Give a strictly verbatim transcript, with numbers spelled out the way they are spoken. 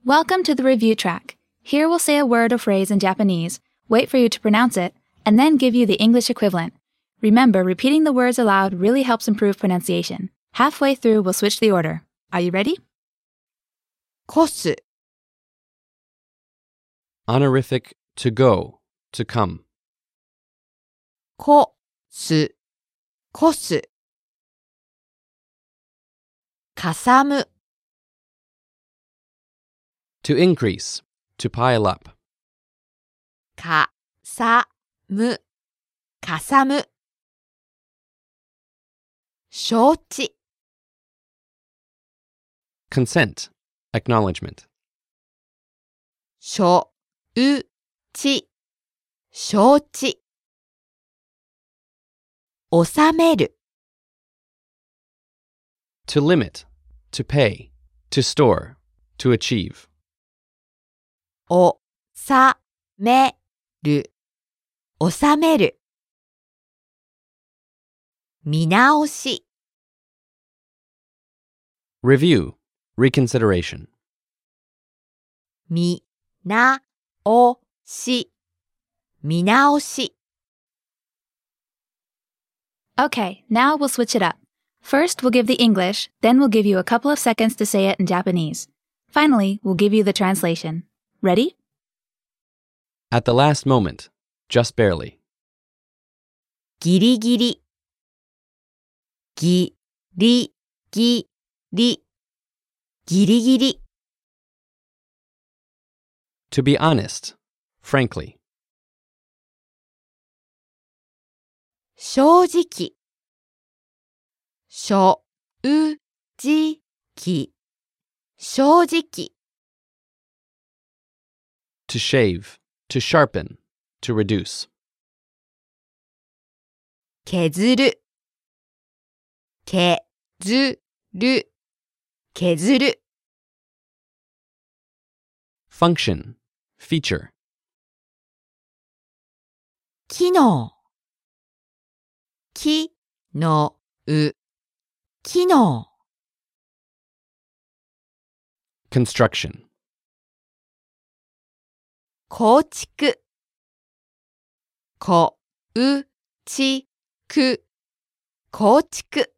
Welcome to the review track. Here we'll say a word or phrase in Japanese, wait for you to pronounce it, and then give you the English equivalent. Remember, repeating the words aloud really helps improve pronunciation. Halfway through, we'll switch the order. Are you ready? 越す Honorific to go, to come. 越す越すかさむ To increase, to pile up. かさむかさむ承知 Consent, acknowledgement. しょうち承知納める To limit, to pay, to store, to achieve. おさめる納める見直し Review, reconsideration. 見なおし見直し Okay, now we'll switch it up. First, we'll give the English, then we'll give you a couple of seconds to say it in Japanese. Finally, we'll give you the translation. Ready? At the last moment, just barely. ギリギリぎりぎりギリギリ To be honest, frankly. 正直正直正直 To shave, to sharpen, to reduce. 削る削る削る Function, feature. 機能機能機能 Construction. 構築こうちく構築